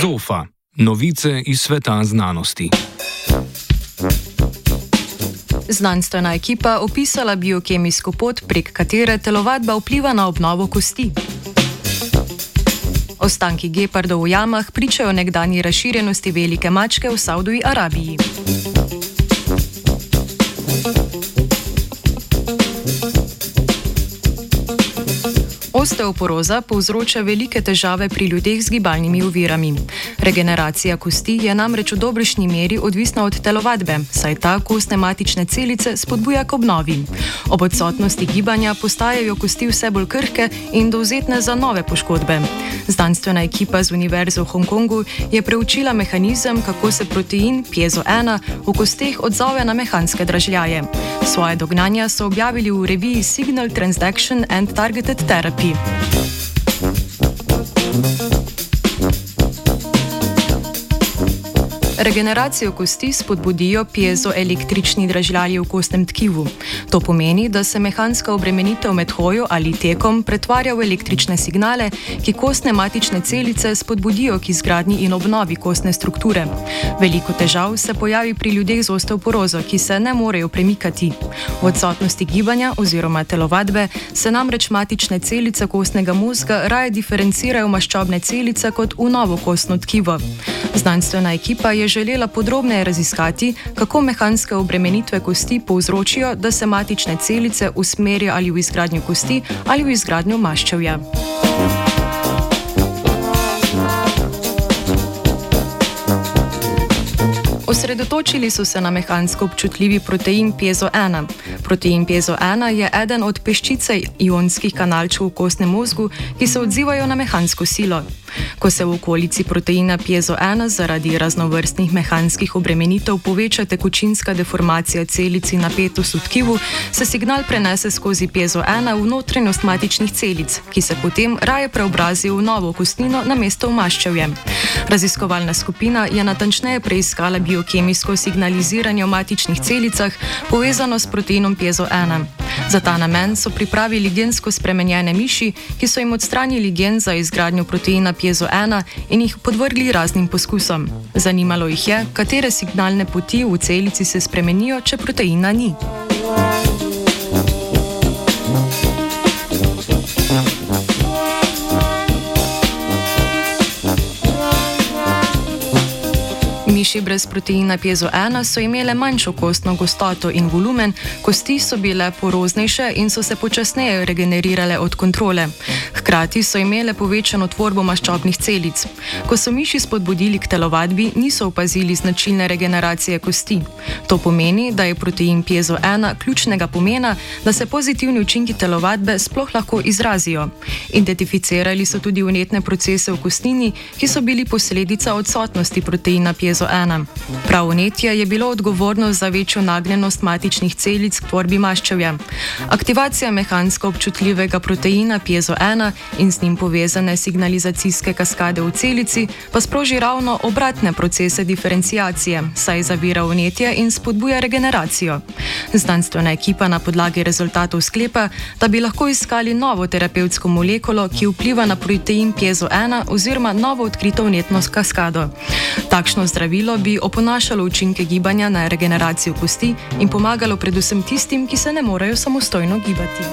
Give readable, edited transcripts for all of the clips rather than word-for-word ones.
ZOFA. Novice iz sveta znanosti. Znanstvena ekipa opisala biokemijsko pot, prek katere telovadba vpliva na obnovo kosti. Ostanki gepardov v jamah pričajo o nekdanji razširjenosti velike mačke v Savdovi Arabiji. Osteoporoza povzroča velike težave pri ljudeh z gibalnimi ovirami. Regeneracija kosti je namreč v dobršni meri odvisna od telovadbe, saj ta kostne matične celice spodbuja k obnovi. Ob odsotnosti gibanja postajajo kosti vse bolj krhke in dovzetne za nove poškodbe. Znanstvena ekipa z Univerze v Hongkongu je preučila mehanizem, kako se protein piezo 1 v kosteh odzove na mehanske dražljaje. Svoje dognanja so objavili v reviji Signal Transduction and Targeted Therapy. Regeneracijo kosti spodbudijo piezoelektrični dražljaji v kostnem tkivu. To pomeni, da se mehanska obremenitev med hojo ali tekom pretvarja v električne signale, ki kostne matične celice spodbudijo k izgradnji in obnovi kostne strukture. Veliko težav se pojavi pri ljudeh z osteoporozo, ki se ne morejo premikati. V odsotnosti gibanja oziroma telovadbe se namreč matične celice kostnega mozga raje diferencirajo v maščobne celice kot v novo kostno tkivo. Znanstvena ekipa je želela podrobneje raziskati, kako mehanske obremenitve kosti povzročijo, da se matične celice usmerijo ali v izgradnjo kosti ali v izgradnjo maščevja. Osredotočili so se na mehansko občutljivi protein piezo 1. Protein piezo 1 je eden od peščice ionskih kanalčkov v kostnem mozgu, ki se odzivajo na mehansko silo. Ko se v okolici proteina piezo 1 zaradi raznovrstnih mehanskih obremenitev poveča tekočinska deformacija celic in napetost v tkivu, se signal prenese skozi piezo 1 v notranjost matičnih celic, ki se potem raje preobrazijo v novo kostnino namesto v maščevje. Raziskovalna skupina je natančneje preiskala biokemijsko signaliziranje v matičnih celicah, povezano s proteinom piezo 1. Za ta namen so pripravili gensko spremenjene miši, ki so jim odstranili gen za izgradnjo proteina piezo 1 in jih podvrgli raznim poskusom. Zanimalo jih je, katere signalne poti v celici se spremenijo, če proteina ni. Miši brez proteina piezo 1 so imele manjšo kostno gostoto in volumen, kosti so bile poroznejše in so se počasneje regenerirale od kontrole. Hkrati so imele povečano tvorbo maščobnih celic. Ko so miši spodbudili k telovadbi, niso opazili značilne regeneracije kosti. To pomeni, da je protein piezo 1 ključnega pomena, da se pozitivni učinki telovadbe sploh lahko izrazijo. Identificirali so tudi vnetne procese v kostnini, ki so bili posledica odsotnosti proteina piezo 1. Prav vnetje je bilo odgovorno za večjo nagnjenost matičnih celic k tvorbi maščevja. Aktivacija mehansko občutljivega proteina piezo 1 in z njim povezane signalizacijske kaskade v celici pa sproži ravno obratne procese diferenciacije, saj zavira vnetje in spodbuja regeneracijo. Znanstvena ekipa na podlagi rezultatov sklepa, da bi lahko iskali novo terapevtsko molekulo, ki vpliva na protein piezo 1 oziroma novo odkrito vnetno kaskado. Takšno zdravilo bi oponašalo učinke gibanja na regeneracijo kosti in pomagalo predvsem tistim, ki se ne morejo samostojno gibati.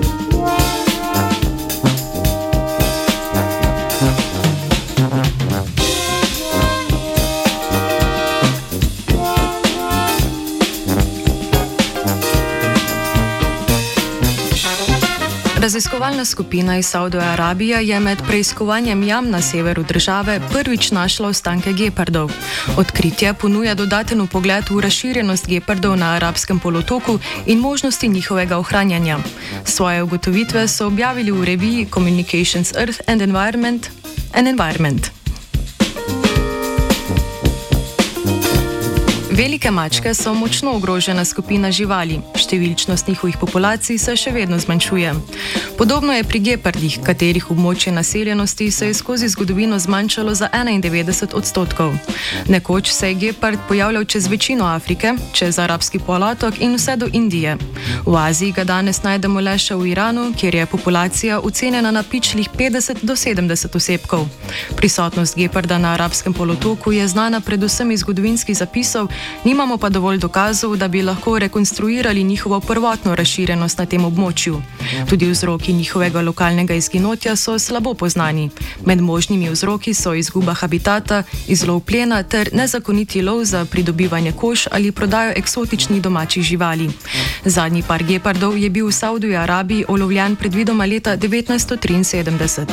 Raziskovalna skupina iz Savdove Arabije je med preiskovanjem jam na severu države prvič našla ostanke gepardov. Odkritje ponuja dodaten vpogled v razširjenost gepardov na arabskem polotoku in možnosti njihovega ohranjanja. Svoje ugotovitve so objavili v reviji Communications Earth and Environment. Velike mačke so močno ogrožena skupina živali, številčnost njihovih populacij se še vedno zmanjšuje. Podobno je pri gepardih, katerih območje naseljenosti se je skozi zgodovino zmanjšalo za 91%. Nekoč se je gepard pojavljal čez večino Afrike, čez Arabski polotok in vse do Indije. V Aziji ga danes najdemo le še v Iranu, kjer je populacija ocenjena na pičlih 50 do 70 osebkov. Prisotnost geparda na Arabskem polotoku je znana predvsem iz zgodovinskih zapisov, nimamo pa dovolj dokazov, da bi lahko rekonstruirali njihovo prvotno razširjenost na tem območju. Tudi vzroki njihovega lokalnega izginotja so slabo poznani. Med možnimi vzroki so izguba habitata, izlov plena ter nezakoniti lov za pridobivanje kož ali prodajo eksotičnih domačih živali. Zadnji par gepardov je bil v Saudski Arabiji ulovljen predvidoma leta 1973.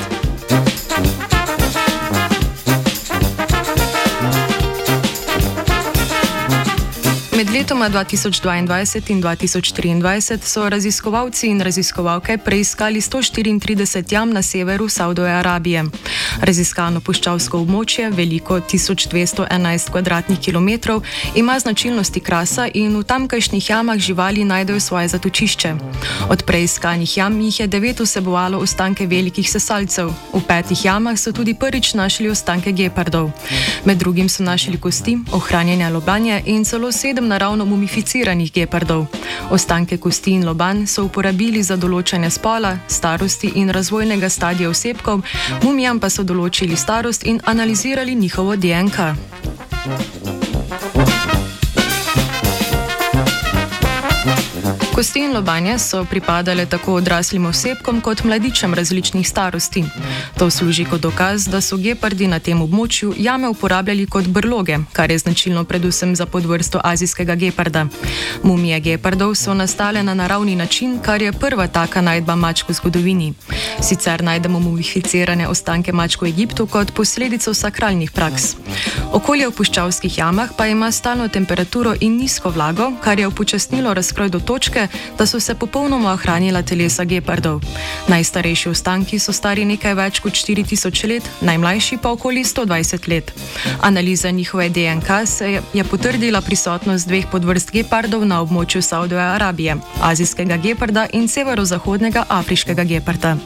Med letoma 2022 in 2023 so raziskovalci in raziskovalke preiskali 134 jam na severu Saudove Arabije. Raziskano puščavsko območje, veliko 1211 kvadratnih kilometrov, ima značilnosti krasa in v tamkajšnjih jamah živali najdejo svoje zatočišče. Od preiskanih jam jih je 9 vsebovalo ostanke velikih sesalcev. V 5 jamah so tudi prvič našli ostanke gepardov. Med drugim so našli kosti, ohranjene lobanje in celo 7 naravno mumificiranih gepardov. Ostanke kosti in lobanj so uporabili za določanje spola, starosti in razvojnega stadija osebkov, mumijam pa so določili starost in analizirali njihovo DNK. Kosti in lobanje so pripadale tako odraslim osebkom kot mladičem različnih starosti. To služi kot dokaz, da so gepardi na tem območju jame uporabljali kot brloge, kar je značilno predvsem za podvrsto azijskega geparda. Mumije gepardov so nastale na naravni način, kar je prva taka najdba mačk v zgodovini. Sicer najdemo mumificirane ostanke mačk v Egiptu kot posledico sakralnih praks. Okolje v puščavskih jamah pa ima stalno temperaturo in nizko vlago, kar je upočasnilo razkroj do točke, da so se popolnoma ohranila telesa gepardov. Najstarejši ostanki so stari nekaj več kot 4000 let, najmlajši pa okoli 120 let. Analiza njihove DNK je potrdila prisotnost 2 podvrst gepardov na območju Saudove Arabije, azijskega geparda in severozahodnega afriškega geparda.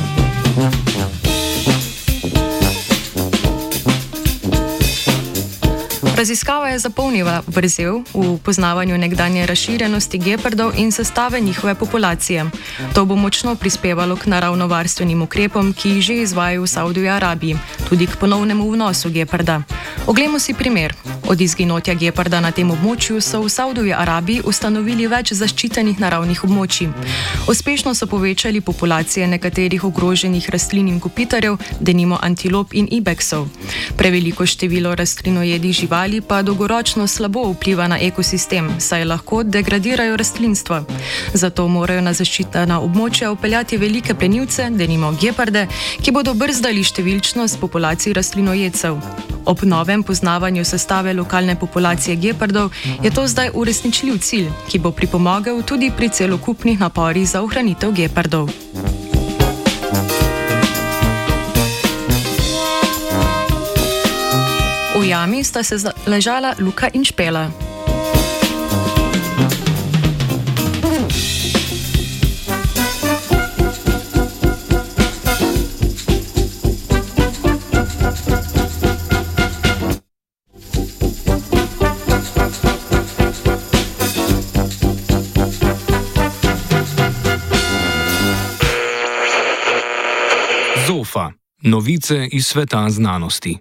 Raziskava je zapolnila vrzel v poznavanju nekdanje razširjenosti gepardov in sestave njihove populacije. To bo močno prispevalo k naravnovarstvenim ukrepom, ki jih že izvajajo v Saudski Arabiji, tudi k ponovnemu vnosu geparda. Oglejmo si primer. Od izginotja geparda na tem območju so v Saudski Arabiji ustanovili več zaščitenih naravnih območij. Uspešno so povečali populacije nekaterih ogroženih rastlin in kopitarjev, denimo antilop in ibeksov. Preveliko število rastlinojedih živali pa dolgoročno slabo vpliva na ekosistem, saj lahko degradirajo rastlinstvo. Zato morajo na zaščitena območja vpeljati velike plenilce, denimo geparde, ki bodo brzdali številčnost populacij rastlinojedcev. Ob novem poznavanju sestave lokalne populacije gepardov je to zdaj uresničljiv cilj, ki bo pripomogel tudi pri celokupnih naporih za ohranitev gepardov. V jami sta se ležala Luka in Špela. Zofa. Novice iz sveta znanosti.